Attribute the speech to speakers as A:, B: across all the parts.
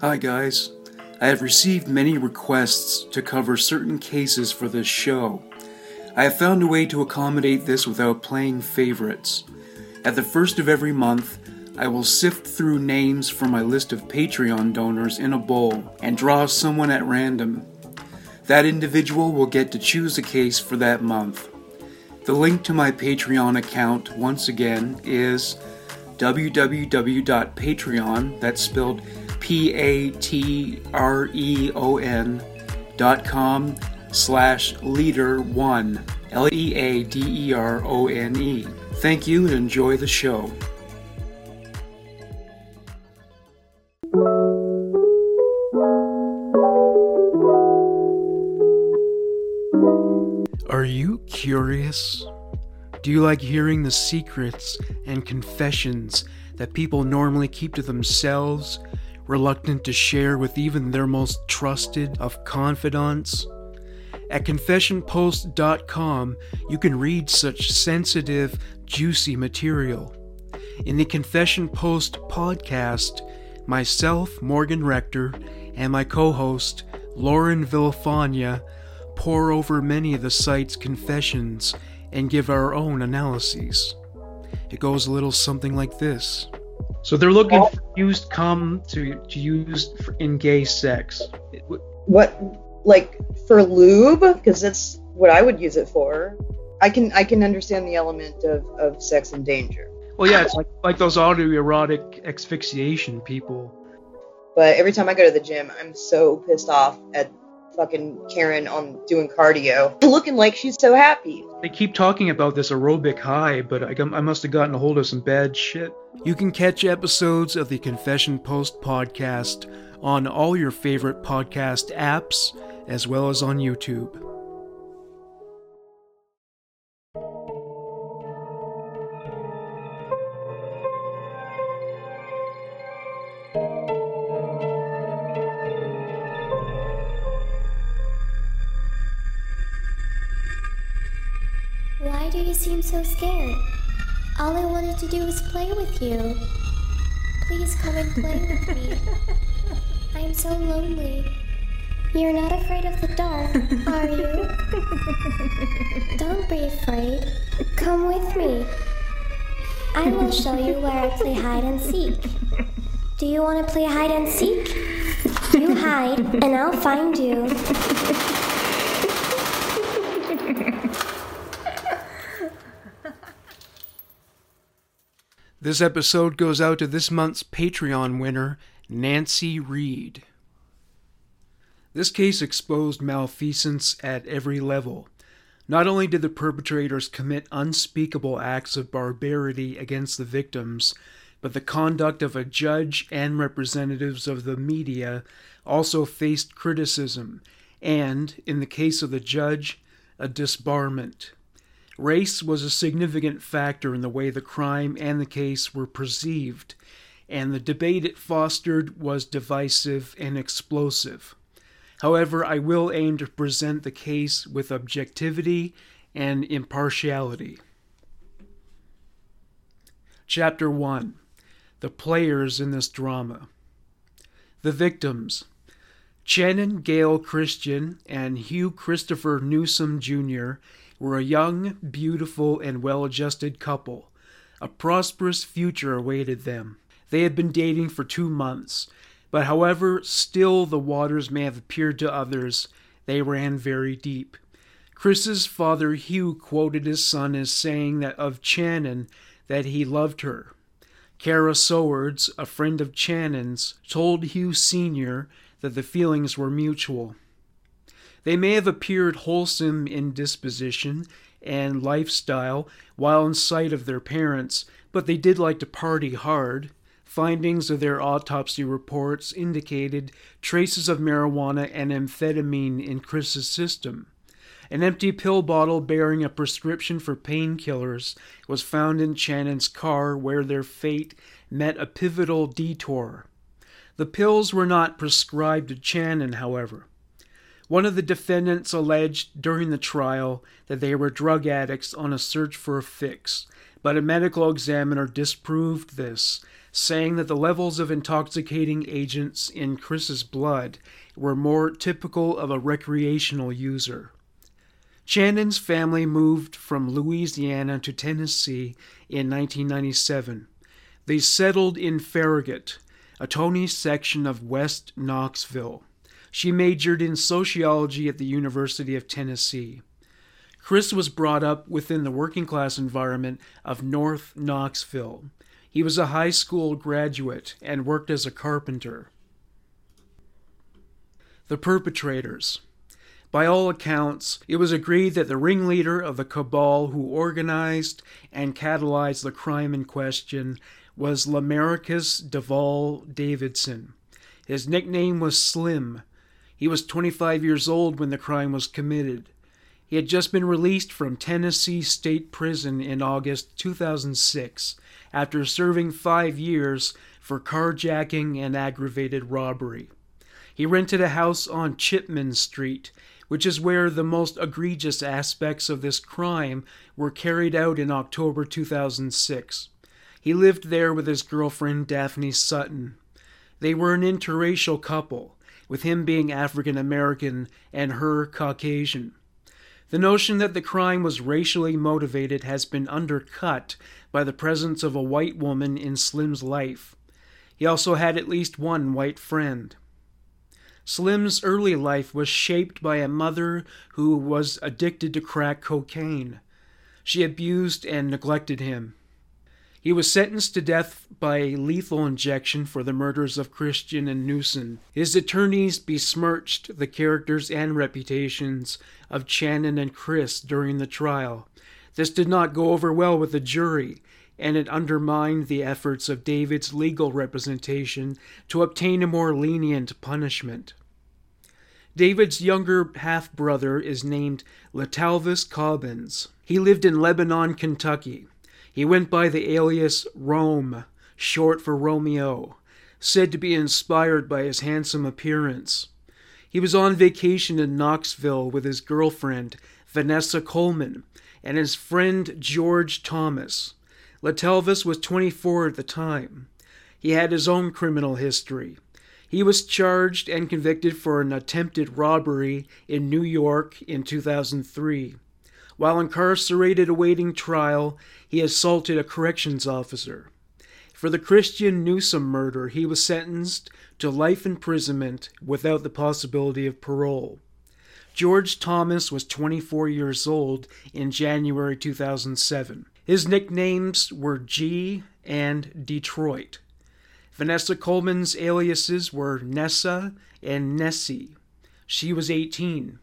A: Hi guys. I have received many requests to cover certain cases for this show. I have found a way to accommodate this without playing favorites. At the first of every month, I will sift through names from my list of Patreon donors in a bowl and draw someone at random. That individual will get to choose a case for that month. The link to my Patreon account, once again, is www.patreon, that's spelled patreon.com/leader1, Leaderone. Thank you and enjoy the show. Are you curious? Do you like hearing the secrets and confessions that people normally keep to themselves, reluctant to share with even their most trusted of confidants? At confessionpost.com, you can read such sensitive, juicy material. In the Confession Post podcast, myself, Morgan Rector, and my co-host, Lauren Villafania, pour over many of the site's confessions and give our own analyses. It goes a little something like this. So they're looking for used cum to use in gay sex.
B: What, like for lube? Because that's what I would use it for. I can understand the element of sex and danger.
A: Well, yeah, it's like those autoerotic asphyxiation people.
B: But every time I go to the gym, I'm so pissed off at fucking Karen on doing cardio, looking like she's so happy.
A: They keep talking about this aerobic high, but I must have gotten a hold of some bad shit. You can catch episodes of the Confession Post podcast on all your favorite podcast apps, as well as on YouTube.
C: Why do you seem so scared? All I wanted to do was play with you. Please come and play with me. I am so lonely. You're not afraid of the dark, are you? Don't be afraid. Come with me. I will show you where I play hide and seek. Do you want to play hide and seek? You hide, and I'll find you.
A: This episode goes out to this month's Patreon winner, Nancy Reed. This case exposed malfeasance at every level. Not only did the perpetrators commit unspeakable acts of barbarity against the victims, but the conduct of a judge and representatives of the media also faced criticism, and, in the case of the judge, a disbarment. Race was a significant factor in the way the crime and the case were perceived, and the debate it fostered was divisive and explosive. However, I will aim to present the case with objectivity and impartiality. Chapter 1. The players in this drama. The victims. Shannon Gale Christian and Hugh Christopher Newsom Jr. were a young, beautiful, and well-adjusted couple. A prosperous future awaited them. They had been dating for 2 months, but however still the waters may have appeared to others, they ran very deep. Chris's father Hugh quoted his son as saying that of Shannon that he loved her. Kara Sowards, a friend of Shannon's, told Hugh Sr. that the feelings were mutual. They may have appeared wholesome in disposition and lifestyle while in sight of their parents, but they did like to party hard. Findings of their autopsy reports indicated traces of marijuana and amphetamine in Chris's system. An empty pill bottle bearing a prescription for painkillers was found in Shannon's car, where their fate met a pivotal detour. The pills were not prescribed to Shannon, however. One of the defendants alleged during the trial that they were drug addicts on a search for a fix, but a medical examiner disproved this, saying that the levels of intoxicating agents in Chris's blood were more typical of a recreational user. Shannon's family moved from Louisiana to Tennessee in 1997. They settled in Farragut, a Tony section of West Knoxville. She majored in sociology at the University of Tennessee. Chris was brought up within the working-class environment of North Knoxville. He was a high school graduate and worked as a carpenter. The perpetrators. By all accounts, it was agreed that the ringleader of the cabal who organized and catalyzed the crime in question was Lamarcus Duval Davidson. His nickname was Slim. He was 25 years old when the crime was committed. He had just been released from Tennessee State Prison in August 2006 after serving 5 years for carjacking and aggravated robbery. He rented a house on Chipman Street, which is where the most egregious aspects of this crime were carried out in October 2006. He lived there with his girlfriend Daphne Sutton. They were an interracial couple, with him being African American and her Caucasian. The notion that the crime was racially motivated has been undercut by the presence of a white woman in Slim's life. He also had at least one white friend. Slim's early life was shaped by a mother who was addicted to crack cocaine. She abused and neglected him. He was sentenced to death by lethal injection for the murders of Christian and Newsom. His attorneys besmirched the characters and reputations of Shannon and Chris during the trial. This did not go over well with the jury, and it undermined the efforts of David's legal representation to obtain a more lenient punishment. David's younger half-brother is named Latalvis Cobbins. He lived in Lebanon, Kentucky. He went by the alias Rome, short for Romeo, said to be inspired by his handsome appearance. He was on vacation in Knoxville with his girlfriend, Vanessa Coleman, and his friend George Thomas. Latalvis was 24 at the time. He had his own criminal history. He was charged and convicted for an attempted robbery in New York in 2003. While incarcerated awaiting trial, he assaulted a corrections officer. For the Christian Newsom murder, he was sentenced to life imprisonment without the possibility of parole. George Thomas was 24 years old in January 2007. His nicknames were G and Detroit. Vanessa Coleman's aliases were Nessa and Nessie. She was 18.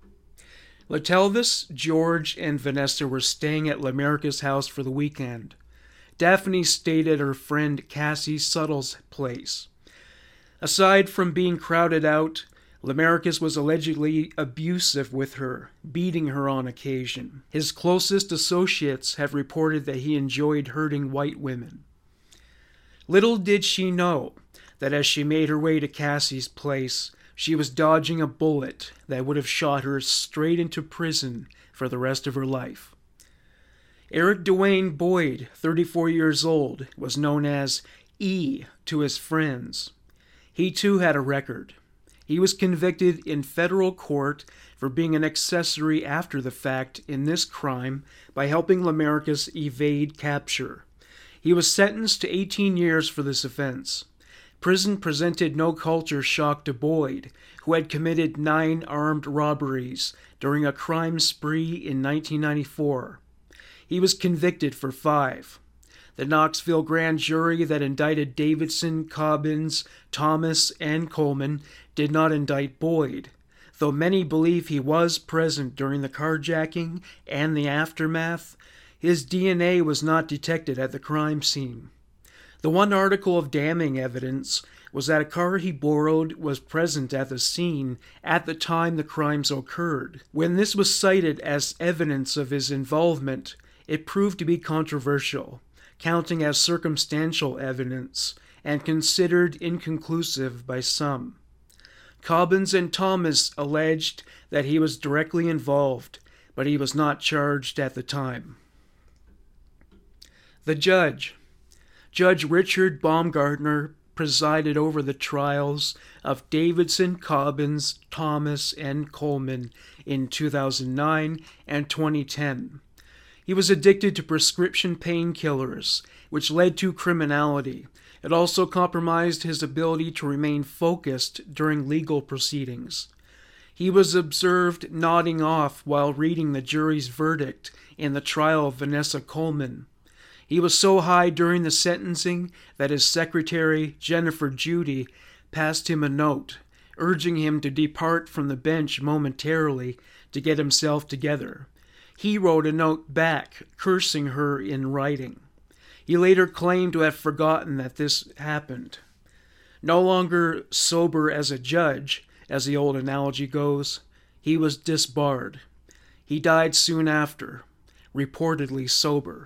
A: Latalvis, George, and Vanessa were staying at Lamarcus' house for the weekend. Daphne stayed at her friend Cassie Suttle's place. Aside from being crowded out, Lamarcus was allegedly abusive with her, beating her on occasion. His closest associates have reported that he enjoyed hurting white women. Little did she know that as she made her way to Cassie's place, she was dodging a bullet that would have shot her straight into prison for the rest of her life. Eric Dwayne Boyd, 34 years old, was known as E to his friends. He too had a record. He was convicted in federal court for being an accessory after the fact in this crime by helping Lamarcus evade capture. He was sentenced to 18 years for this offense. Prison presented no culture shock to Boyd, who had committed 9 armed robberies during a crime spree in 1994. He was convicted for 5. The Knoxville grand jury that indicted Davidson, Cobbins, Thomas, and Coleman did not indict Boyd, though many believe he was present during the carjacking and the aftermath. His DNA was not detected at the crime scene. The one article of damning evidence was that a car he borrowed was present at the scene at the time the crimes occurred. When this was cited as evidence of his involvement, it proved to be controversial, counting as circumstantial evidence and considered inconclusive by some. Cobbins and Thomas alleged that he was directly involved, but he was not charged at the time. The judge. Judge Richard Baumgartner presided over the trials of Davidson, Cobbins, Thomas, and Coleman in 2009 and 2010. He was addicted to prescription painkillers, which led to criminality. It also compromised his ability to remain focused during legal proceedings. He was observed nodding off while reading the jury's verdict in the trial of Vanessa Coleman. He was so high during the sentencing that his secretary, Jennifer Judy, passed him a note, urging him to depart from the bench momentarily to get himself together. He wrote a note back, cursing her in writing. He later claimed to have forgotten that this happened. No longer sober as a judge, as the old analogy goes, he was disbarred. He died soon after, reportedly sober.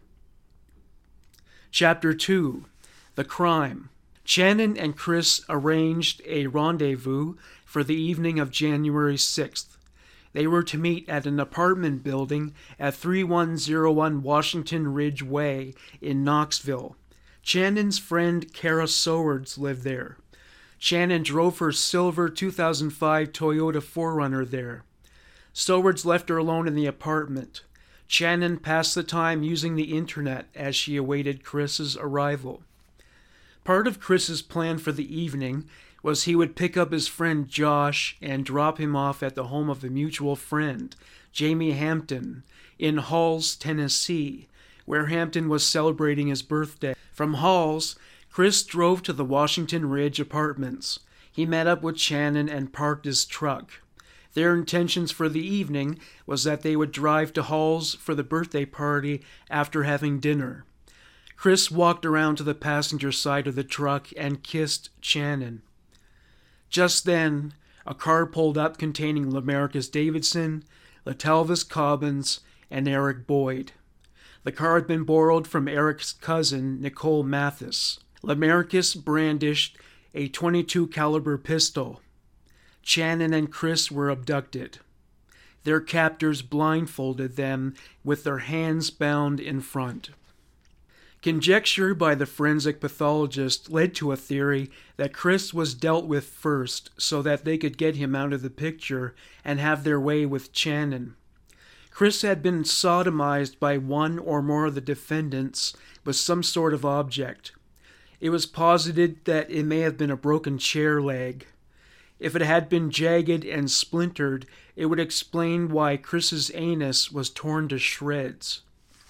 A: Chapter 2. The Crime. Channon and Chris arranged a rendezvous for the evening of January 6th. They were to meet at an apartment building at 3101 Washington Ridge Way in Knoxville. Channon's friend Kara Sowards lived there. Channon drove her silver 2005 Toyota 4Runner there. Sowards left her alone in the apartment. Channon passed the time using the internet as she awaited Chris's arrival. Part of Chris's plan for the evening was he would pick up his friend Josh and drop him off at the home of a mutual friend, Jamie Hampton, in Halls, Tennessee, where Hampton was celebrating his birthday. From Halls, Chris drove to the Washington Ridge apartments. He met up with Channon and parked his truck. Their intentions for the evening was that they would drive to Halls for the birthday party after having dinner. Chris walked around to the passenger side of the truck and kissed Channon. Just then, a car pulled up containing Lamarcus Davidson, Latalvis Cobbins, and Eric Boyd. The car had been borrowed from Eric's cousin, Nicole Mathis. Lamarcus brandished a .22 caliber pistol. Channon and Chris were abducted. Their captors blindfolded them with their hands bound in front. Conjecture by the forensic pathologist led to a theory that Chris was dealt with first so that they could get him out of the picture and have their way with Channon. Chris had been sodomized by one or more of the defendants with some sort of object. It was posited that it may have been a broken chair leg. If it had been jagged and splintered, it would explain why Chris's anus was torn to shreds.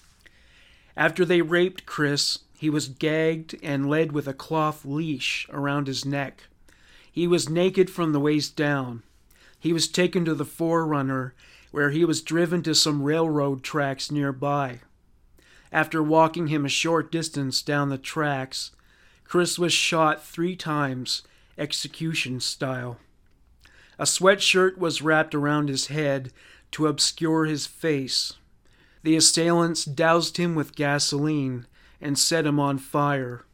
A: After they raped Chris, he was gagged and led with a cloth leash around his neck. He was naked from the waist down. He was taken to the 4Runner, where he was driven to some railroad tracks nearby. After walking him a short distance down the tracks, Chris was shot 3 times, execution style. A sweatshirt was wrapped around his head to obscure his face. The assailants doused him with gasoline and set him on fire.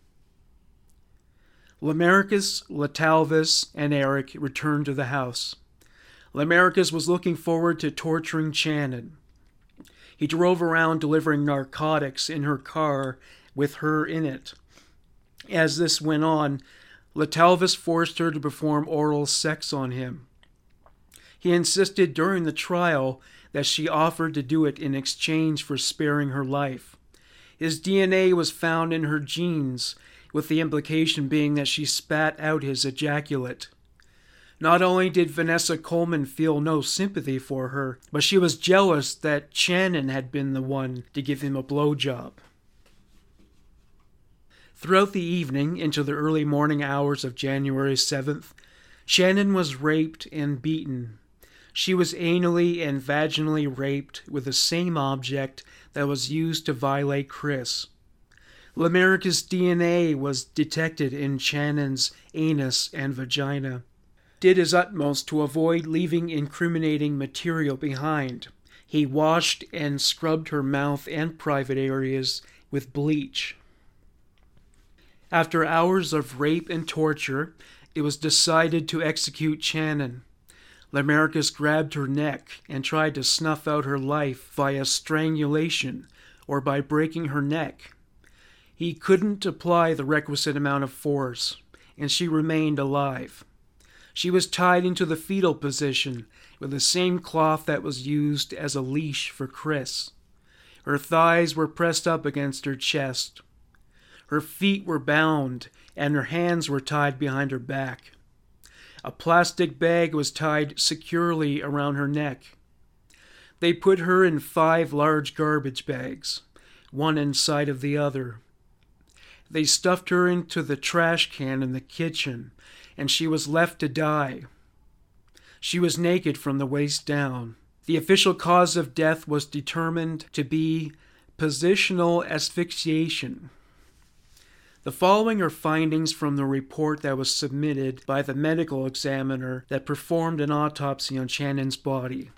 A: Lamarcus, Latalvis, and Eric returned to the house. Lamarcus was looking forward to torturing Channon. He drove around delivering narcotics in her car with her in it. As this went on, Latalvis forced her to perform oral sex on him. He insisted during the trial that she offered to do it in exchange for sparing her life. His DNA was found in her jeans, with the implication being that she spat out his ejaculate. Not only did Vanessa Coleman feel no sympathy for her, but she was jealous that Channon had been the one to give him a blowjob. Throughout the evening into the early morning hours of January 7th, Channon was raped and beaten. She was anally and vaginally raped with the same object that was used to violate Chris. Lamarcus' DNA was detected in Channon's anus and vagina. Did his utmost to avoid leaving incriminating material behind. He washed and scrubbed her mouth and private areas with bleach. After hours of rape and torture, it was decided to execute Channon. Lamarcus grabbed her neck and tried to snuff out her life via strangulation or by breaking her neck. He couldn't apply the requisite amount of force, and she remained alive. She was tied into the fetal position with the same cloth that was used as a leash for Chris. Her thighs were pressed up against her chest. Her feet were bound, and her hands were tied behind her back. A plastic bag was tied securely around her neck. They put her in 5 large garbage bags, one inside of the other. They stuffed her into the trash can in the kitchen, and she was left to die. She was naked from the waist down. The official cause of death was determined to be positional asphyxiation. The following are findings from the report that was submitted by the medical examiner that performed an autopsy on Shannon's body.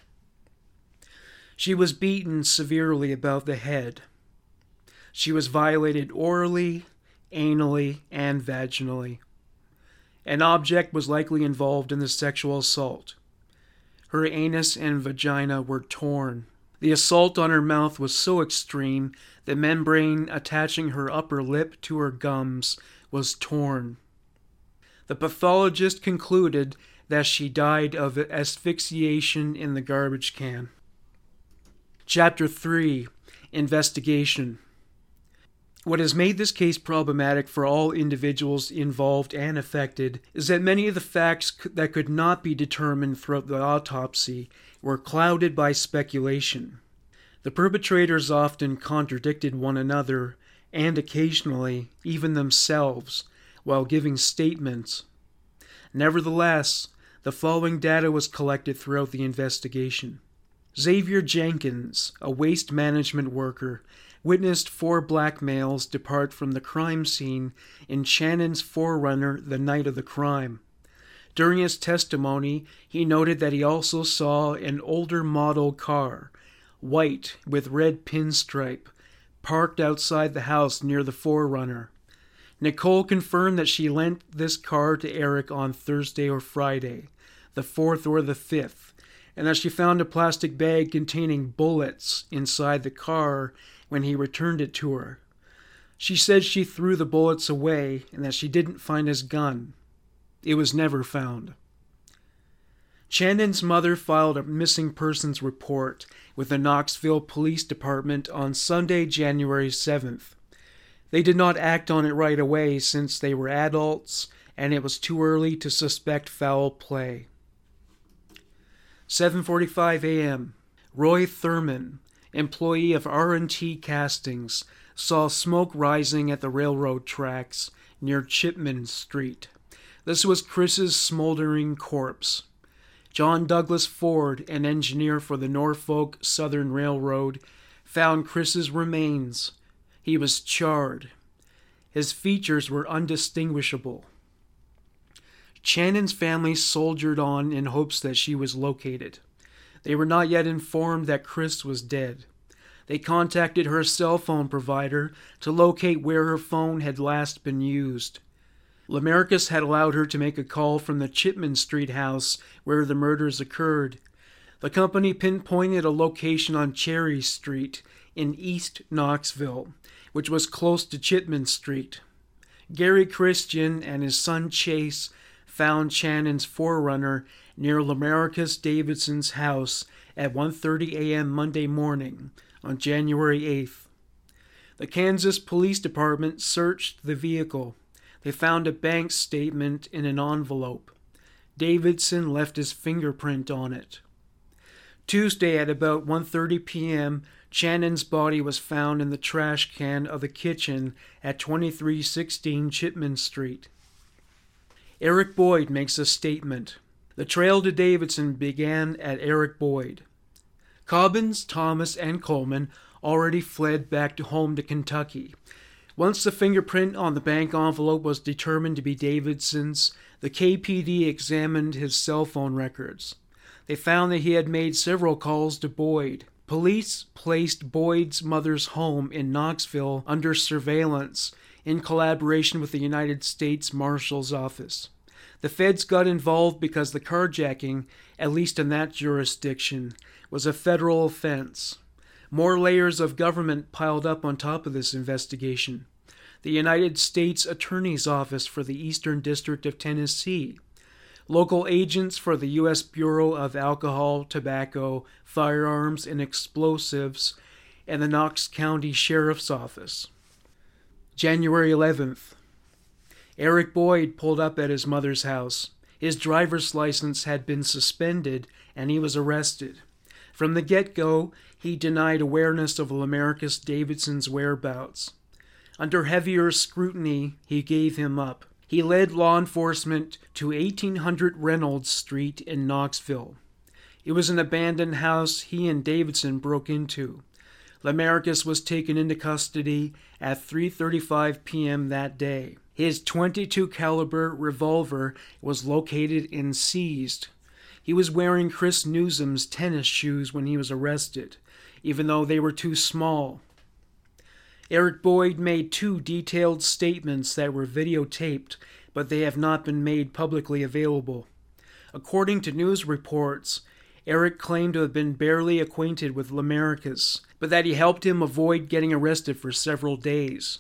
A: She was beaten severely about the head. She was violated orally, anally, and vaginally. An object was likely involved in the sexual assault. Her anus and vagina were torn. The assault on her mouth was so extreme, the membrane attaching her upper lip to her gums was torn. The pathologist concluded that she died of asphyxiation in the garbage can. Chapter 3. Investigation. What has made this case problematic for all individuals involved and affected is that many of the facts that could not be determined throughout the autopsy were clouded by speculation. The perpetrators often contradicted one another, and occasionally even themselves, while giving statements. Nevertheless, the following data was collected throughout the investigation. Xavier Jenkins, a waste management worker, witnessed 4 black males depart from the crime scene in Shannon's 4Runner the night of the crime. During his testimony, he noted that he also saw an older model car, white with red pinstripe, parked outside the house near the 4Runner. Nicole confirmed that she lent this car to Eric on Thursday or Friday, the 4th or the 5th, and that she found a plastic bag containing bullets inside the car when he returned it to her. She said she threw the bullets away and that she didn't find his gun. It was never found. Shannon's mother filed a missing persons report with the Knoxville Police Department on Sunday, January 7th. They did not act on it right away since they were adults and it was too early to suspect foul play. 7:45 a.m. Roy Thurman, employee of R&T Castings, saw smoke rising at the railroad tracks near Chipman Street. This was Chris's smoldering corpse. John Douglas Ford, an engineer for the Norfolk Southern Railroad, found Chris's remains. He was charred. His features were undistinguishable. Shannon's family soldiered on in hopes that she was located. They were not yet informed that Chris was dead. They contacted her cell phone provider to locate where her phone had last been used. Lamarcus had allowed her to make a call from the Chipman Street house where the murders occurred. The company pinpointed a location on Cherry Street in East Knoxville, which was close to Chipman Street. Gary Christian and his son Chase found Shannon's 4Runner near Lamarcus Davidson's house at 1:30 a.m. Monday morning on January 8th. The Kansas Police Department searched the vehicle. They found a bank statement in an envelope. Davidson left his fingerprint on it. Tuesday at about 1:30 p.m., Shannon's body was found in the trash can of the kitchen at 2316 Chipman Street. Eric Boyd makes a statement. The trail to Davidson began at Eric Boyd. Cobbins, Thomas, and Coleman already fled back home to Kentucky. Once the fingerprint on the bank envelope was determined to be Davidson's, the KPD examined his cell phone records. They found that he had made several calls to Boyd. Police placed Boyd's mother's home in Knoxville under surveillance in collaboration with the United States Marshal's Office. The feds got involved because the carjacking, at least in that jurisdiction, was a federal offense. More layers of government piled up on top of this investigation. the United States Attorney's Office for the Eastern District of Tennessee, local agents for the U.S. Bureau of Alcohol, Tobacco, Firearms, and Explosives, and the Knox County Sheriff's Office. January 11th. Eric Boyd pulled up at his mother's house. His driver's license had been suspended, and he was arrested. From the get-go, he denied awareness of Lamarcus Davidson's whereabouts. Under heavier scrutiny, he gave him up. He led law enforcement to 1800 Reynolds Street in Knoxville. It was an abandoned house he and Davidson broke into. Lamarcus was taken into custody at 3:35 p.m. that day. His .22 caliber revolver was located and seized. He was wearing Chris Newsom's tennis shoes when he was arrested, even though they were too small. Eric Boyd made 2 detailed statements that were videotaped, but they have not been made publicly available. According to news reports, Eric claimed to have been barely acquainted with Lamarcus, but that he helped him avoid getting arrested for several days.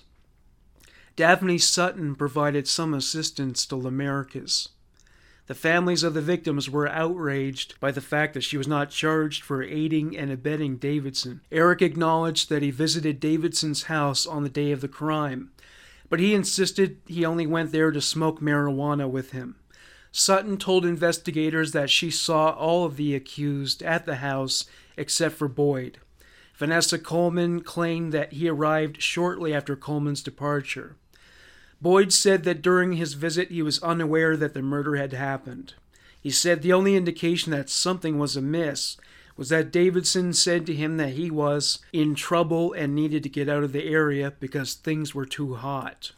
A: Daphne Sutton provided some assistance to Lamarcus. The families of the victims were outraged by the fact that she was not charged for aiding and abetting Davidson. Eric acknowledged that he visited Davidson's house on the day of the crime, but he insisted he only went there to smoke marijuana with him. Sutton told investigators that she saw all of the accused at the house except for Boyd. Vanessa Coleman claimed that he arrived shortly after Coleman's departure. Boyd said that during his visit he was unaware that the murder had happened. He said the only indication that something was amiss was that Davidson said to him that he was in trouble and needed to get out of the area because things were too hot.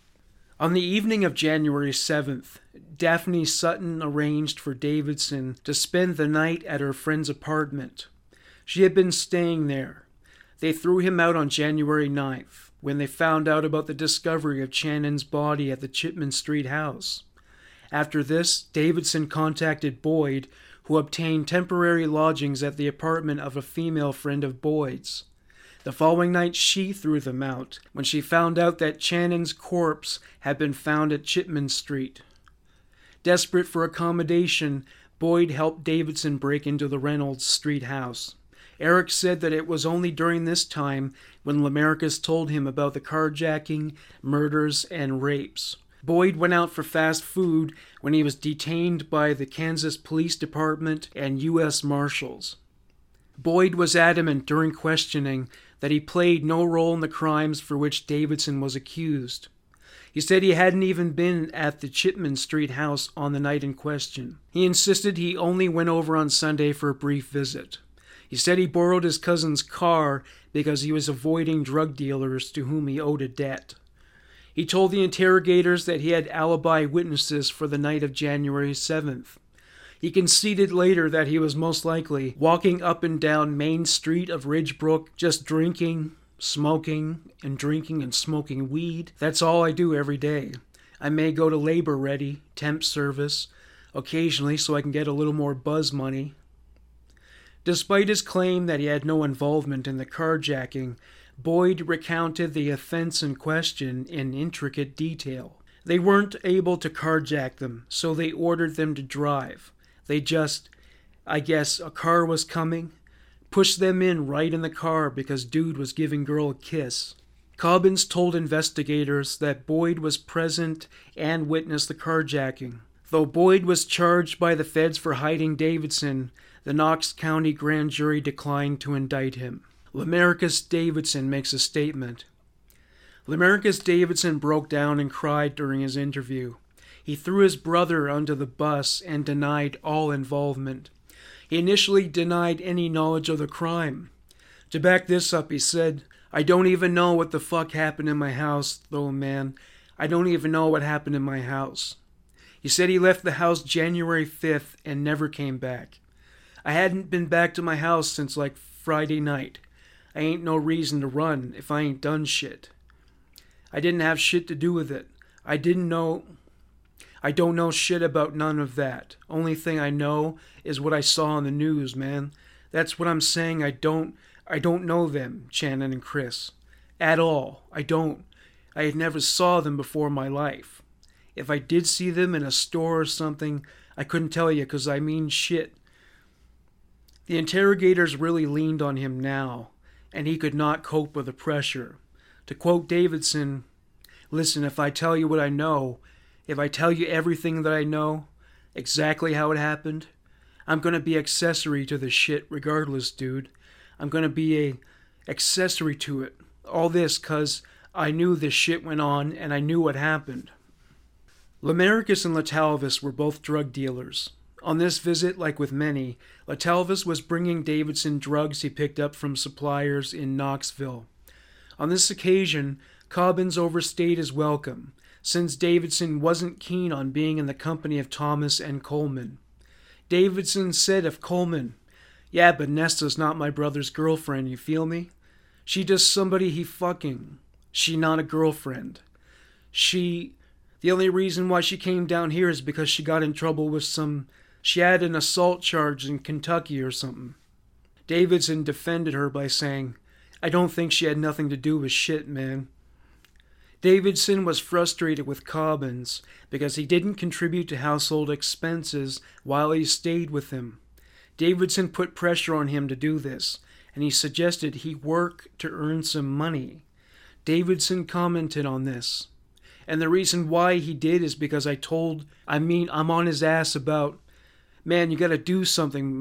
A: On the evening of January 7th, Daphne Sutton arranged for Davidson to spend the night at her friend's apartment. She had been staying there. They threw him out on January 9th, when they found out about the discovery of Shannon's body at the Chipman Street house. After this, Davidson contacted Boyd, who obtained temporary lodgings at the apartment of a female friend of Boyd's. The following night she threw them out, when she found out that Shannon's corpse had been found at Chipman Street. Desperate for accommodation, Boyd helped Davidson break into the Reynolds Street house. Eric said that it was only during this time when Lamarcus told him about the carjacking, murders, and rapes. Boyd went out for fast food when he was detained by the Kansas Police Department and U.S. Marshals. Boyd was adamant during questioning that he played no role in the crimes for which Davidson was accused. He said he hadn't even been at the Chipman Street house on the night in question. He insisted he only went over on Sunday for a brief visit. He said he borrowed his cousin's car because he was avoiding drug dealers to whom he owed a debt. He told the interrogators that he had alibi witnesses for the night of January 7th. He conceded later that he was most likely walking up and down Main Street of Ridgebrook just drinking, smoking, and smoking weed. That's all I do every day. I may go to labor ready, temp service, occasionally so I can get a little more buzz money. Despite his claim that he had no involvement in the carjacking, Boyd recounted the offense in question in intricate detail. They weren't able to carjack them, so they ordered them to drive. They just, I guess a car was coming, pushed them in right in the car because dude was giving girl a kiss. Cobbins told investigators that Boyd was present and witnessed the carjacking. Though Boyd was charged by the feds for hiding Davidson, the Knox County grand jury declined to indict him. Lamarcus Davidson makes a statement. Lamarcus Davidson broke down and cried during his interview. He threw his brother under the bus and denied all involvement. He initially denied any knowledge of the crime. To back this up, he said, "I don't even know what the fuck happened in my house, though, man. I don't even know what happened in my house." He said he left the house January 5th and never came back. "I hadn't been back to my house since like Friday night. I ain't no reason to run if I ain't done shit. I didn't have shit to do with it. I don't know shit about none of that. Only thing I know is what I saw on the news, man. That's what I'm saying. I don't know them, Shannon and Chris. At all. I don't I had never saw them before in my life. If I did see them in a store or something, I couldn't tell you, 'cause I mean shit. The interrogators really leaned on him now, and he could not cope with the pressure. To quote Davidson, "Listen, if I tell you what I know, if I tell you everything that I know, exactly how it happened, I'm gonna be accessory to the shit regardless, dude. I'm gonna be a accessory to it. All this 'cause I knew this shit went on and I knew what happened." Lamarcus and Latalvis were both drug dealers. On this visit, like with many, Latalvis was bringing Davidson drugs he picked up from suppliers in Knoxville. On this occasion, Cobbins overstayed his welcome, since Davidson wasn't keen on being in the company of Thomas and Coleman. Davidson said of Coleman, "Yeah, but Nesta's not my brother's girlfriend, you feel me? She just somebody he fucking. She not a girlfriend. The only reason why she came down here is because she got in trouble with she had an assault charge in Kentucky or something." Davidson defended her by saying, "I don't think she had nothing to do with shit, man." Davidson was frustrated with Cobbins because he didn't contribute to household expenses while he stayed with him. Davidson put pressure on him to do this, and he suggested he work to earn some money. Davidson commented on this. And the reason why he did is because I'm on his ass about, "Man, you gotta do something,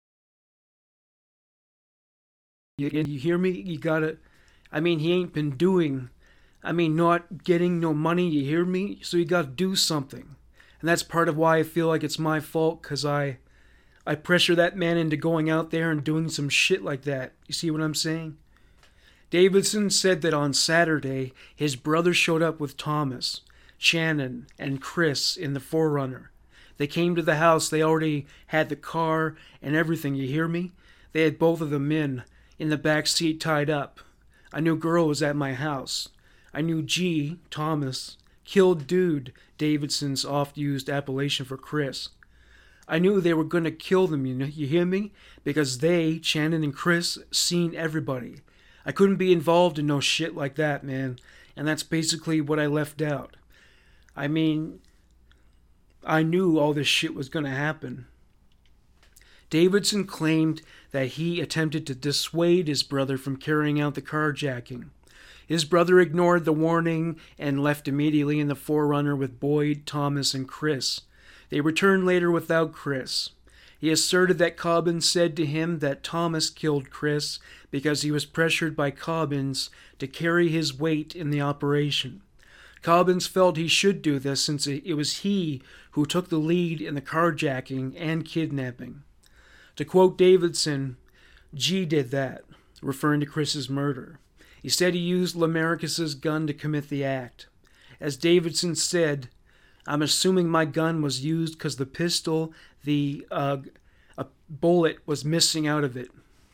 A: you hear me? You gotta," he ain't been doing, not getting no money, you hear me? So you gotta do something. And that's part of why I feel like it's my fault, 'cause I pressure that man into going out there and doing some shit like that. You see what I'm saying? Davidson said that on Saturday, his brother showed up with Thomas, Shannon, and Chris in the 4Runner. They came to the house. They already had the car and everything, you hear me? They had both of them in the back seat tied up. A new girl was at my house. I knew G, Thomas, killed dude, Davidson's oft-used appellation for Chris. I knew they were going to kill them, you hear me? Because they, Shannon and Chris, seen everybody. I couldn't be involved in no shit like that, man. And that's basically what I left out. I knew all this shit was going to happen. Davidson claimed that he attempted to dissuade his brother from carrying out the carjacking. His brother ignored the warning and left immediately in the 4Runner with Boyd, Thomas, and Chris. They returned later without Chris. He asserted that Cobbins said to him that Thomas killed Chris because he was pressured by Cobbins to carry his weight in the operation. Cobbins felt he should do this since it was he who took the lead in the carjacking and kidnapping. To quote Davidson, "G did that," referring to Chris's murder. He said he used Lamarcus's gun to commit the act. As Davidson said, "I'm assuming my gun was used because the pistol, a bullet was missing out of it."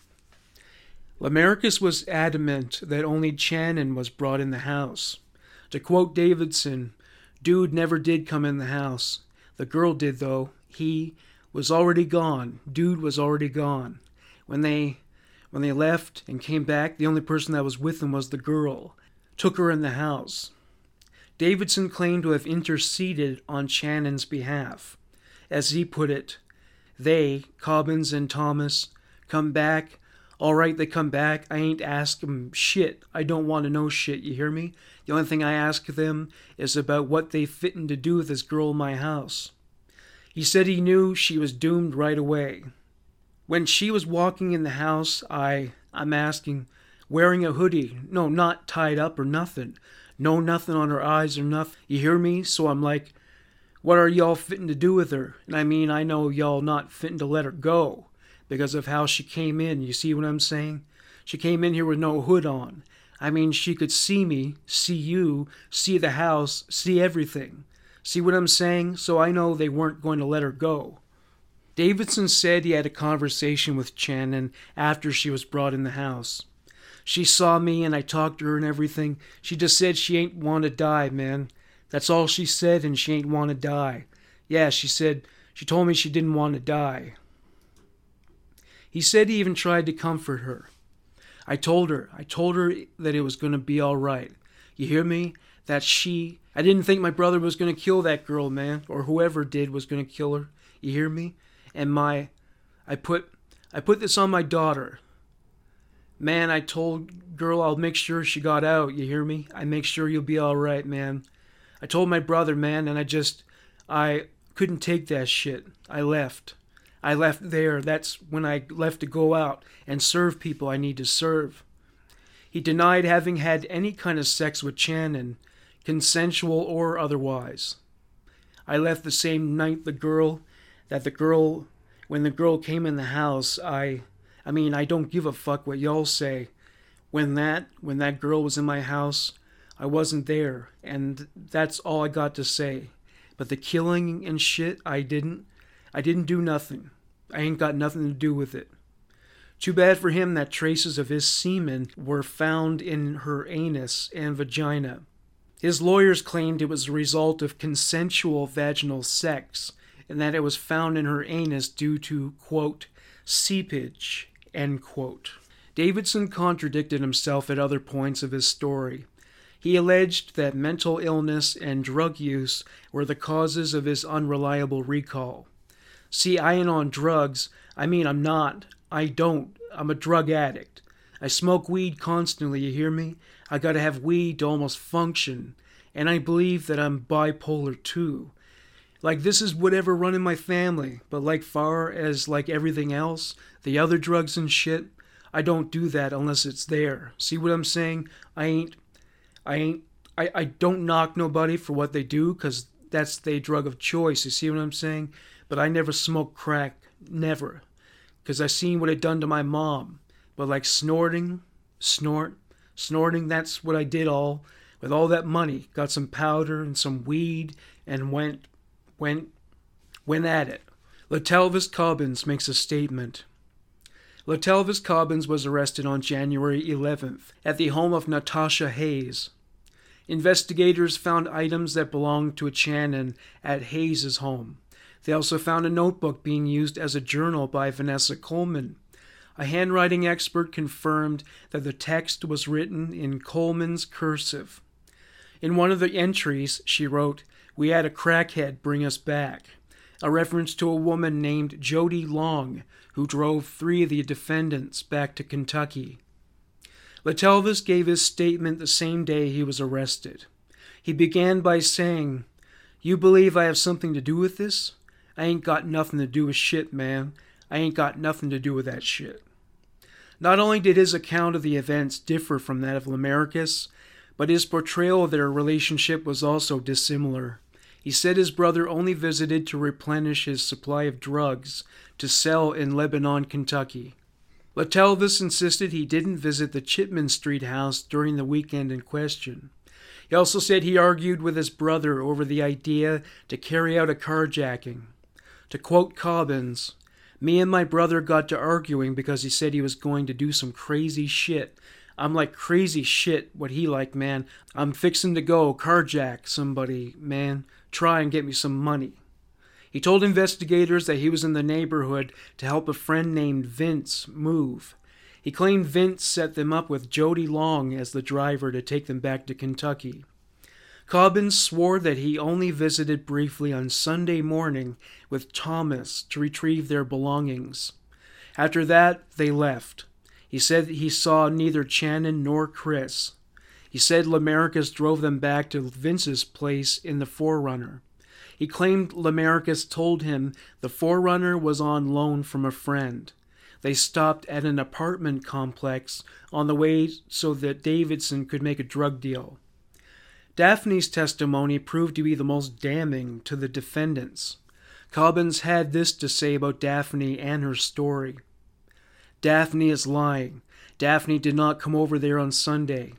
A: Lamarcus was adamant that only Shannon was brought in the house. To quote Davidson, "Dude never did come in the house. The girl did, though. He was already gone. Dude was already gone. When they left and came back, the only person that was with them was the girl. Took her in the house." Davidson claimed to have interceded on Shannon's behalf. As he put it, "They, Cobbins and Thomas, come back. All right, they come back. I ain't ask them shit. I don't want to know shit, you hear me? The only thing I ask them is about what they fittin' to do with this girl in my house." He said he knew she was doomed right away. When she was walking in the house, I'm asking, wearing a hoodie, no, not tied up or nothing. No, nothing on her eyes or nothing. You hear me? So I'm like, what are y'all fitting to do with her? And I know y'all not fitting to let her go because of how she came in. You see what I'm saying? She came in here with no hood on. She could see me, see you, see the house, see everything. See what I'm saying? So I know they weren't going to let her go. Davidson said he had a conversation with Shannon after she was brought in the house. She saw me and I talked to her and everything. She just said she ain't want to die, man. That's all she said, and she ain't want to die. Yeah, she told me she didn't want to die. He said he even tried to comfort her. I told her that it was going to be all right. You hear me? That she... I didn't think my brother was going to kill that girl, man. Or whoever did was going to kill her. You hear me? And I put this on my daughter. Man, I told girl I'll make sure she got out. You hear me? I make sure you'll be alright, man. I told my brother, man, and I couldn't take that shit. I left. I left there. That's when I left to go out and serve people I need to serve. He denied having had any kind of sex with Shannon, consensual or otherwise. I left the same night when the girl came in the house. I mean, I don't give a fuck what y'all say. When that girl was in my house, I wasn't there, and that's all I got to say. But the killing and shit, I didn't do nothing. I ain't got nothing to do with it. Too bad for him that traces of his semen were found in her anus and vagina. His lawyers claimed it was a result of consensual vaginal sex, and that it was found in her anus due to, quote, seepage, end quote. Davidson contradicted himself at other points of his story. He alleged that mental illness and drug use were the causes of his unreliable recall. See, I ain't on drugs. I'm a drug addict. I smoke weed constantly, you hear me? I gotta have weed to almost function. And I believe that I'm bipolar too. Like, this is whatever run in my family, but like far as like everything else, the other drugs and shit, I don't do that unless it's there. See what I'm saying? I don't knock nobody for what they do, because that's their drug of choice. You see what I'm saying? But I never smoked crack. Never. Because I seen what it done to my mom. But like snorting, that's what I did all. With all that money. Got some powder and some weed and went at it. LaTelvis Cobbins makes a statement. LaTelvis Cobbins was arrested on January 11th at the home of Natasha Hayes. Investigators found items that belonged to a Shannon at Hayes' home. They also found a notebook being used as a journal by Vanessa Coleman. A handwriting expert confirmed that the text was written in Coleman's cursive. In one of the entries, she wrote, "We had a crackhead bring us back," a reference to a woman named Jody Long, who drove 3 of the defendants back to Kentucky. LaTelvis gave his statement the same day he was arrested. He began by saying, "You believe I have something to do with this? I ain't got nothing to do with shit, man. I ain't got nothing to do with that shit." Not only did his account of the events differ from that of Lamericus, but his portrayal of their relationship was also dissimilar. He said his brother only visited to replenish his supply of drugs to sell in Lebanon, Kentucky. LaTelvis insisted he didn't visit the Chipman Street house during the weekend in question. He also said he argued with his brother over the idea to carry out a carjacking. To quote Cobbins, "Me and my brother got to arguing because he said he was going to do some crazy shit. I'm like, crazy shit, what he like, man. I'm fixing to go carjack somebody, man. Try and get me some money." He told investigators that he was in the neighborhood to help a friend named Vince move. He claimed Vince set them up with Jody Long as the driver to take them back to Kentucky. Cobbins swore that he only visited briefly on Sunday morning with Thomas to retrieve their belongings. After that, they left. He said he saw neither Shannon nor Chris. He said Lamericus drove them back to Vince's place in the 4Runner. He claimed Lamericus told him the 4Runner was on loan from a friend. They stopped at an apartment complex on the way so that Davidson could make a drug deal. Daphne's testimony proved to be the most damning to the defendants. Cobbins had this to say about Daphne and her story. "Daphne is lying. Daphne did not come over there on Sunday.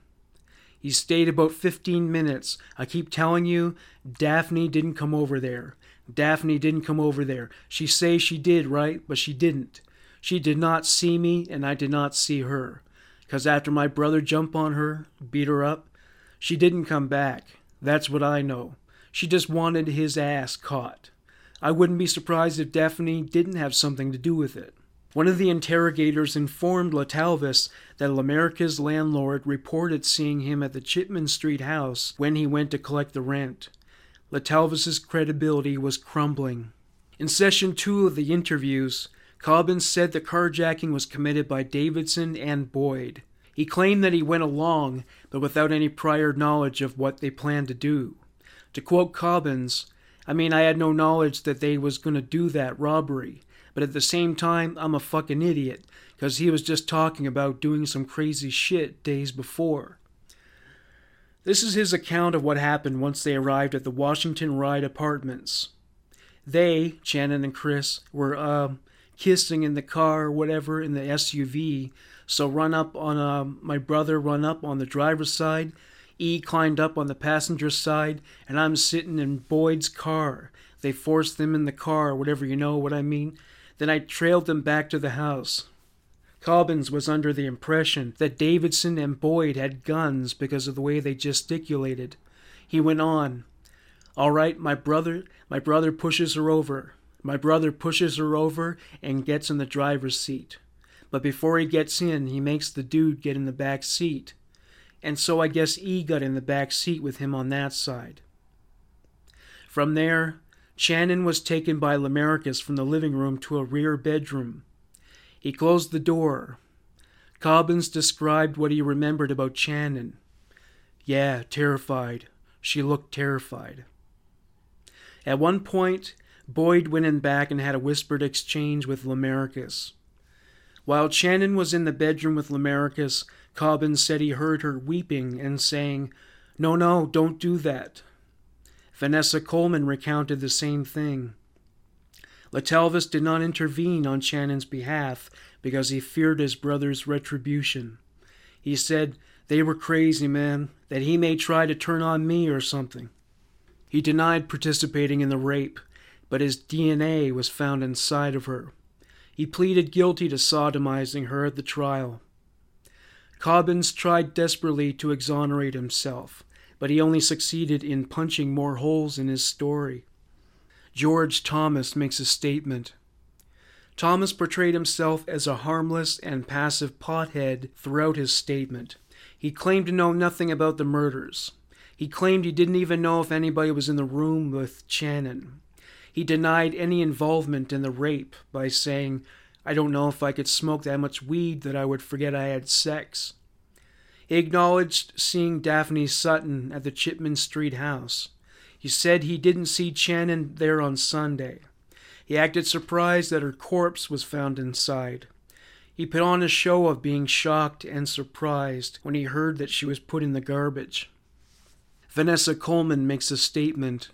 A: He stayed about 15 minutes. I keep telling you, Daphne didn't come over there. Daphne didn't come over there. She say she did, right? But she didn't. She did not see me, and I did not see her. 'Cause after my brother jumped on her, beat her up, she didn't come back. That's what I know. She just wanted his ass caught. I wouldn't be surprised if Daphne didn't have something to do with it." One of the interrogators informed LaTalvis that Lamerica's landlord reported seeing him at the Chipman Street house when he went to collect the rent. LaTalvis's credibility was crumbling. In session 2 of the interviews, Cobbins said the carjacking was committed by Davidson and Boyd. He claimed that he went along, but without any prior knowledge of what they planned to do. To quote Cobbins, I had no knowledge that they was going to do that robbery, but at the same time, I'm a fucking idiot, because he was just talking about doing some crazy shit days before. This is his account of what happened once they arrived at the Washington Ride Apartments. They, Shannon and Chris, were kissing in the car or whatever in the SUV, so my brother run up on the driver's side, E climbed up on the passenger side, and I'm sitting in Boyd's car. They forced them in the car, whatever you know what I mean. Then I trailed them back to the house. Cobbins was under the impression that Davidson and Boyd had guns because of the way they gesticulated. He went on, "All right, my brother pushes her over. My brother pushes her over and gets in the driver's seat. But before he gets in, he makes the dude get in the back seat. And so I guess E got in the back seat with him on that side." From there, Shannon was taken by Lamericus from the living room to a rear bedroom. He closed the door. Cobbins described what he remembered about Shannon. "Yeah, terrified. She looked terrified." At one point, Boyd went in back and had a whispered exchange with Lamericus. While Shannon was in the bedroom with Lamericus, Cobbins said he heard her weeping and saying, No, don't do that." Vanessa Coleman recounted the same thing. LaTalvis did not intervene on Shannon's behalf because he feared his brother's retribution. He said, "They were crazy, man, that he may try to turn on me or something." He denied participating in the rape, but his DNA was found inside of her. He pleaded guilty to sodomizing her at the trial. Cobbins tried desperately to exonerate himself, but he only succeeded in punching more holes in his story. George Thomas makes a statement. Thomas portrayed himself as a harmless and passive pothead throughout his statement. He claimed to know nothing about the murders. He claimed he didn't even know if anybody was in the room with Shannon. He denied any involvement in the rape by saying, "I don't know if I could smoke that much weed that I would forget I had sex." He acknowledged seeing Daphne Sutton at the Chipman Street house. He said he didn't see Shannon there on Sunday. He acted surprised that her corpse was found inside. He put on a show of being shocked and surprised when he heard that she was put in the garbage. Vanessa Coleman makes a statement.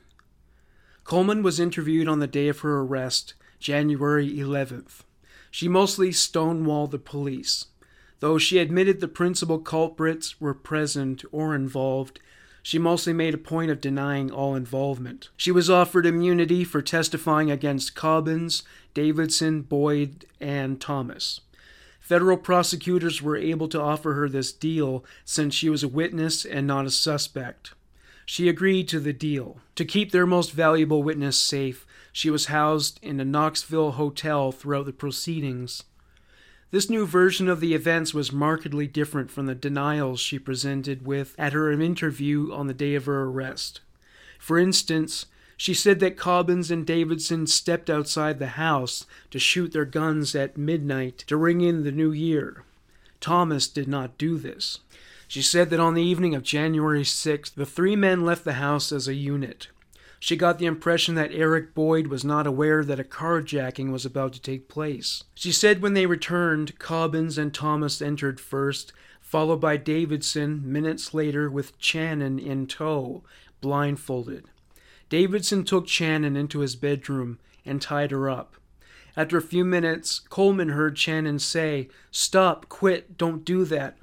A: Coleman was interviewed on the day of her arrest, January 11th. She mostly stonewalled the police. Though she admitted the principal culprits were present or involved, she mostly made a point of denying all involvement. She was offered immunity for testifying against Cobbins, Davidson, Boyd, and Thomas. Federal prosecutors were able to offer her this deal since she was a witness and not a suspect. She agreed to the deal. To keep their most valuable witness safe, she was housed in a Knoxville hotel throughout the proceedings. This new version of the events was markedly different from the denials she presented with at her interview on the day of her arrest. For instance, she said that Cobbins and Davidson stepped outside the house to shoot their guns at midnight to ring in the new year. Thomas did not do this. She said that on the evening of January 6th, the three men left the house as a unit. She got the impression that Eric Boyd was not aware that a carjacking was about to take place. She said when they returned, Cobbins and Thomas entered first, followed by Davidson minutes later with Shannon in tow, blindfolded. Davidson took Shannon into his bedroom and tied her up. After a few minutes, Coleman heard Shannon say, "Stop, quit, don't do that."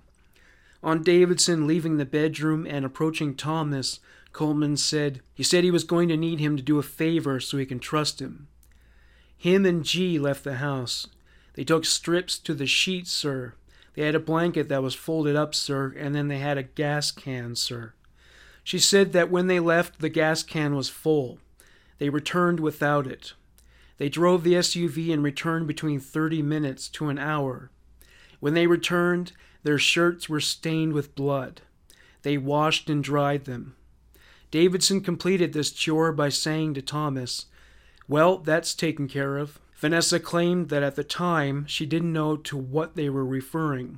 A: On Davidson leaving the bedroom and approaching Thomas, Coleman said, "He said he was going to need him to do a favor so he can trust him." Him and G left the house. They took strips to the sheets, sir. They had a blanket that was folded up, sir, and then they had a gas can, sir. She said that when they left, the gas can was full. They returned without it. They drove the SUV and returned between 30 minutes to an hour. When they returned, their shirts were stained with blood. They washed and dried them. Davidson completed this chore by saying to Thomas, "Well, that's taken care of." Vanessa claimed that at the time she didn't know to what they were referring.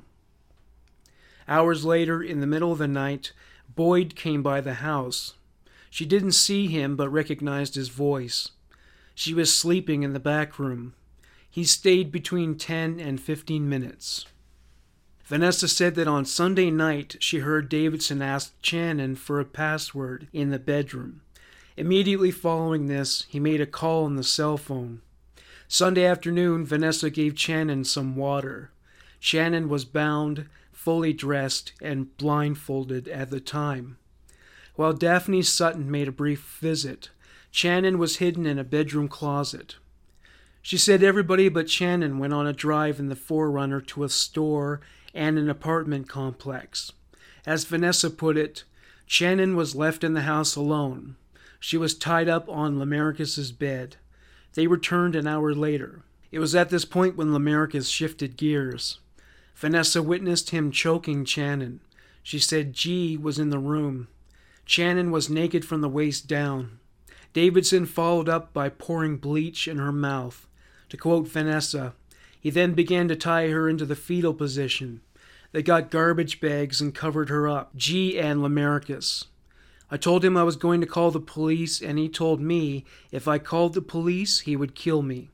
A: Hours later, in the middle of the night, Boyd came by the house. She didn't see him but recognized his voice. She was sleeping in the back room. He stayed between 10 and 15 minutes. Vanessa said that on Sunday night she heard Davidson ask Channon for a password in the bedroom. Immediately following this, he made a call on the cell phone. Sunday afternoon, Vanessa gave Channon some water. Channon was bound, fully dressed, and blindfolded at the time. While Daphne Sutton made a brief visit, Channon was hidden in a bedroom closet. She said everybody but Channon went on a drive in the 4Runner to a store and an apartment complex. As Vanessa put it, Channon was left in the house alone. She was tied up on Lamarcus's bed. They returned an hour later. It was at this point when Lamarcus shifted gears. Vanessa witnessed him choking Channon. She said G was in the room. Channon was naked from the waist down. Davidson followed up by pouring bleach in her mouth. To quote Vanessa, he then began to tie her into the fetal position. They got garbage bags and covered her up, G and Lamarcus. I told him I was going to call the police, and he told me if I called the police, he would kill me.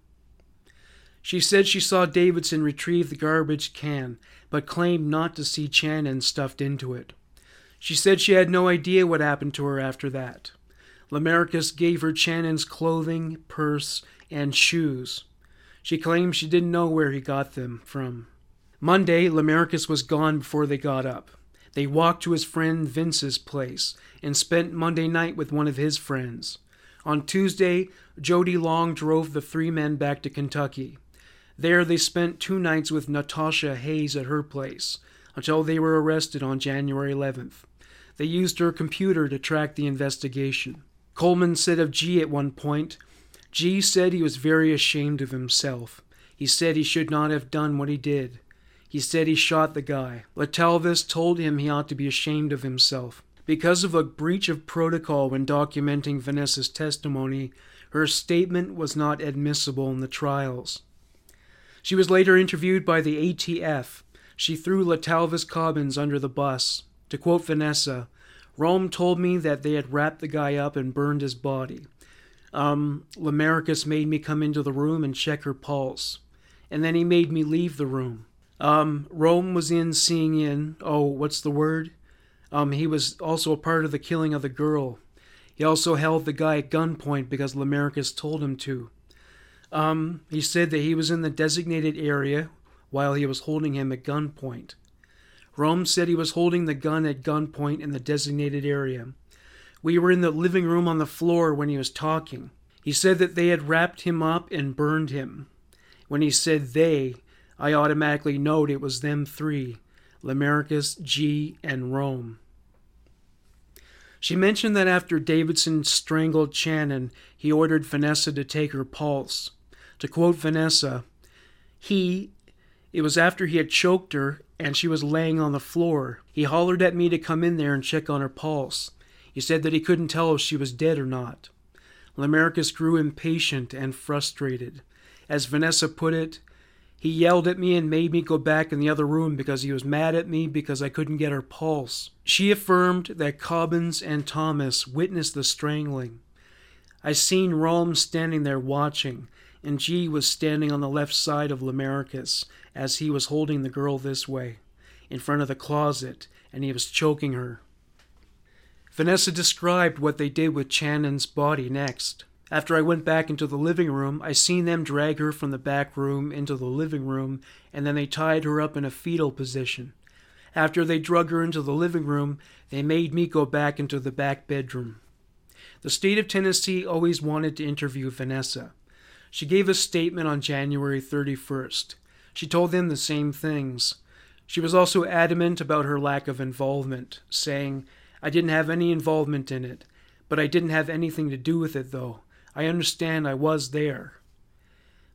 A: She said she saw Davidson retrieve the garbage can, but claimed not to see Channon stuffed into it. She said she had no idea what happened to her after that. Lamarcus gave her Channon's clothing, purse, and shoes. She claimed she didn't know where he got them from. Monday, Lamarcus was gone before they got up. They walked to his friend Vince's place and spent Monday night with one of his friends. On Tuesday, Jody Long drove the three men back to Kentucky. There they spent 2 nights with Natasha Hayes at her place, until they were arrested on January 11th. They used her computer to track the investigation. Coleman said of G at one point, G said he was very ashamed of himself. He said he should not have done what he did. He said he shot the guy. LaTalvis told him he ought to be ashamed of himself. Because of a breach of protocol when documenting Vanessa's testimony, her statement was not admissible in the trials. She was later interviewed by the ATF. She threw LaTalvis Cobbins under the bus. To quote Vanessa, Rome told me that they had wrapped the guy up and burned his body. Lamarcus made me come into the room and check her pulse. And then he made me leave the room. Rome was in seeing in, what's the word? He was also a part of the killing of the girl. He also held the guy at gunpoint because Lamarcus told him to. He said that he was in the designated area while he was holding him at gunpoint. Rome said he was holding the gun at gunpoint in the designated area. We were in the living room on the floor when he was talking. He said that they had wrapped him up and burned him. When he said they, I automatically knowed it was them three, Lamarcus, G, and Rome. She mentioned that after Davidson strangled Channon, he ordered Vanessa to take her pulse. To quote Vanessa, it was after he had choked her and she was laying on the floor. He hollered at me to come in there and check on her pulse. He said that he couldn't tell if she was dead or not. Lamarcus grew impatient and frustrated. As Vanessa put it, he yelled at me and made me go back in the other room because he was mad at me because I couldn't get her pulse. She affirmed that Cobbins and Thomas witnessed the strangling. I seen Rome standing there watching, and G was standing on the left side of Lamarcus as he was holding the girl this way, in front of the closet, and he was choking her. Vanessa described what they did with Channon's body next. After I went back into the living room, I seen them drag her from the back room into the living room, and then they tied her up in a fetal position. After they drug her into the living room, they made me go back into the back bedroom. The state of Tennessee always wanted to interview Vanessa. She gave a statement on January 31st. She told them the same things. She was also adamant about her lack of involvement, saying, I didn't have any involvement in it, but I didn't have anything to do with it, though. I understand I was there.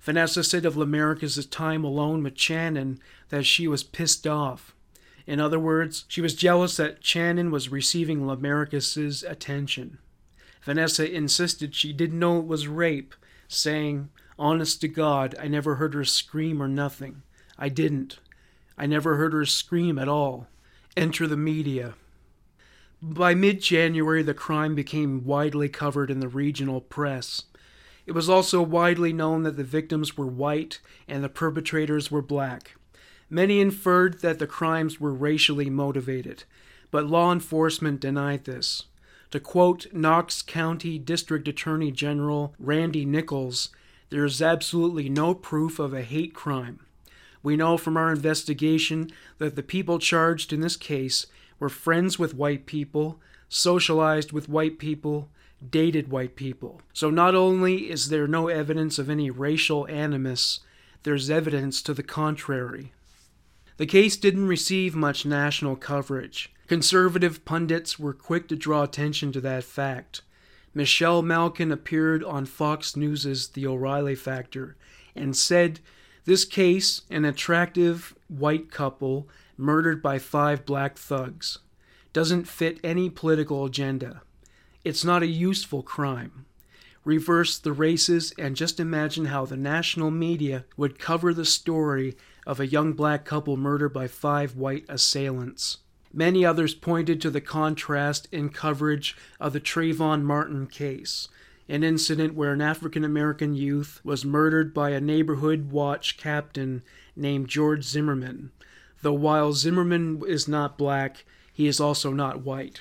A: Vanessa said of Lamarcus' time alone with Channon that she was pissed off. In other words, she was jealous that Channon was receiving Lamarcus' attention. Vanessa insisted she didn't know it was rape, saying, "Honest to God, I never heard her scream or nothing. I didn't. I never heard her scream at all." Enter the media. By mid-January, the crime became widely covered in the regional press. It was also widely known that the victims were white and the perpetrators were black. Many inferred that the crimes were racially motivated, but law enforcement denied this. To quote Knox County District Attorney General Randy Nichols, "There is absolutely no proof of a hate crime. We know from our investigation that the people charged in this case were friends with white people, socialized with white people, dated white people. So not only is there no evidence of any racial animus, there's evidence to the contrary." The case didn't receive much national coverage. Conservative pundits were quick to draw attention to that fact. Michelle Malkin appeared on Fox News' The O'Reilly Factor and said, "This case, an attractive white couple murdered by 5 black thugs, doesn't fit any political agenda. It's not a useful crime. Reverse the races and just imagine how the national media would cover the story of a young black couple murdered by 5 white assailants." Many others pointed to the contrast in coverage of the Trayvon Martin case, an incident where an African-American youth was murdered by a neighborhood watch captain named George Zimmerman, though while Zimmerman is not black, he is also not white.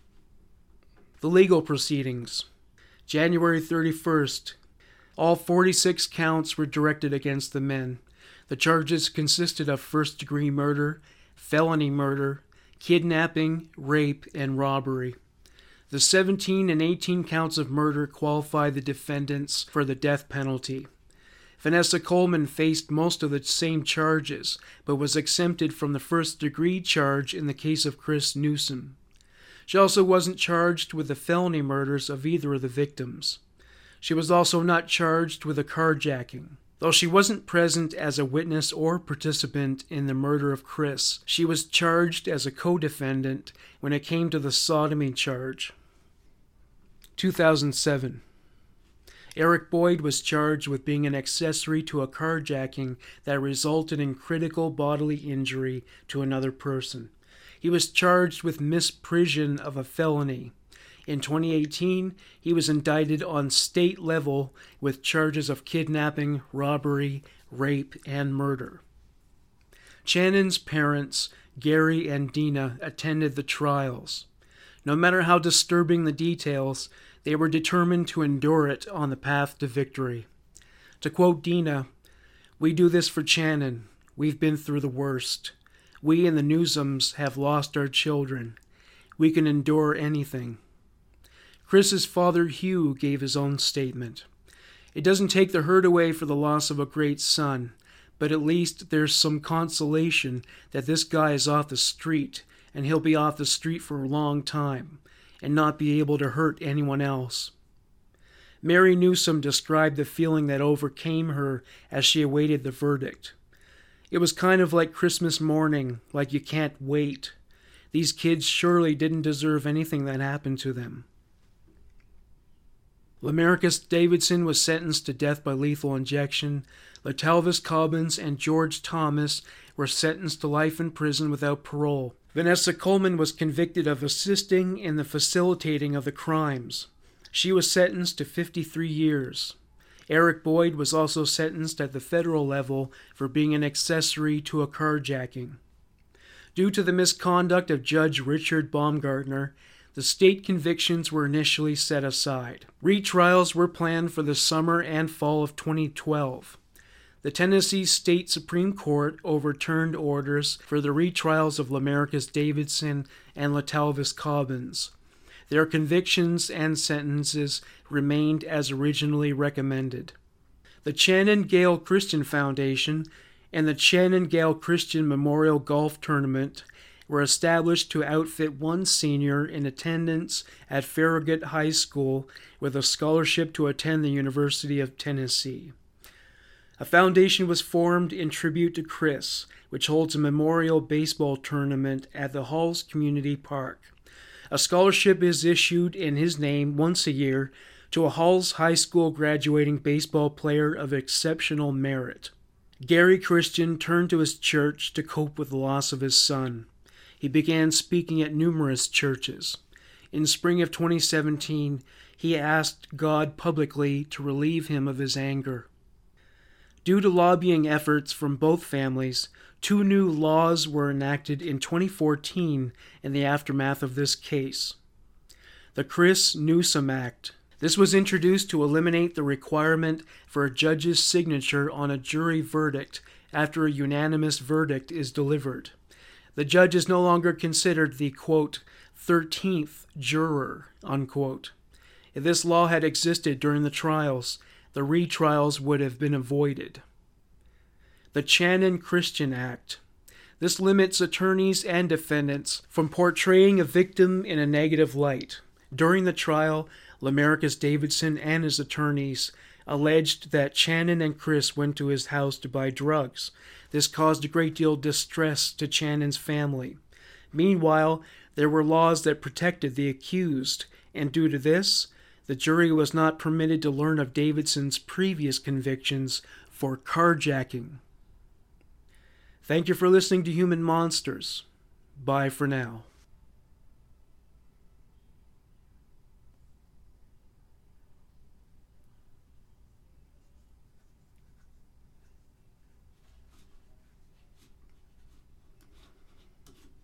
A: The legal proceedings. January 31st. All 46 counts were directed against the men. The charges consisted of first-degree murder, felony murder, kidnapping, rape, and robbery. The 17 and 18 counts of murder qualified the defendants for the death penalty. Vanessa Coleman faced most of the same charges, but was exempted from the first-degree charge in the case of Chris Newsom. She also wasn't charged with the felony murders of either of the victims. She was also not charged with a carjacking. Though she wasn't present as a witness or participant in the murder of Chris, she was charged as a co-defendant when it came to the sodomy charge. 2007. Eric Boyd was charged with being an accessory to a carjacking that resulted in critical bodily injury to another person. He was charged with misprision of a felony. In 2018, he was indicted on state level with charges of kidnapping, robbery, rape, and murder. Channon's parents, Gary and Dina, attended the trials. No matter how disturbing the details, they were determined to endure it on the path to victory. To quote Dina, "We do this for Channon. We've been through the worst. We and the Newsoms have lost our children. We can endure anything." Chris's father, Hugh, gave his own statement. "It doesn't take the hurt away for the loss of a great son, but at least there's some consolation that this guy is off the street, and he'll be off the street for a long time, and not be able to hurt anyone else." Mary Newsom described the feeling that overcame her as she awaited the verdict. "It was kind of like Christmas morning, like you can't wait. These kids surely didn't deserve anything that happened to them." Lamarcus Davidson was sentenced to death by lethal injection. LaTalvis Cobbins and George Thomas were sentenced to life in prison without parole. Vanessa Coleman was convicted of assisting in the facilitating of the crimes. She was sentenced to 53 years. Eric Boyd was also sentenced at the federal level for being an accessory to a carjacking. Due to the misconduct of Judge Richard Baumgartner, the state convictions were initially set aside. Retrials were planned for the summer and fall of 2012. The Tennessee State Supreme Court overturned orders for the retrials of Lamarcus Davidson and LaTalvis Cobbins. Their convictions and sentences remained as originally recommended. The Channon Gale Christian Foundation and the Channon Gale Christian Memorial Golf Tournament were established to outfit one senior in attendance at Farragut High School with a scholarship to attend the University of Tennessee. A foundation was formed in tribute to Chris, which holds a memorial baseball tournament at the Halls Community Park. A scholarship is issued in his name once a year to a Halls High School graduating baseball player of exceptional merit. Gary Christian turned to his church to cope with the loss of his son. He began speaking at numerous churches. In spring of 2017, he asked God publicly to relieve him of his anger. Due to lobbying efforts from both families, 2 new laws were enacted in 2014 in the aftermath of this case. The Chris Newsom Act. This was introduced to eliminate the requirement for a judge's signature on a jury verdict after a unanimous verdict is delivered. The judge is no longer considered the, quote, 13th juror, unquote. If this law had existed during the trials, the retrials would have been avoided. The Channon-Christian Act. This limits attorneys and defendants from portraying a victim in a negative light. During the trial, Lamarcus Davidson and his attorneys alleged that Channon and Chris went to his house to buy drugs. This caused a great deal of distress to Channon's family. Meanwhile, there were laws that protected the accused, and due to this, the jury was not permitted to learn of Davidson's previous convictions for carjacking. Thank you for listening to Human Monsters. Bye for now.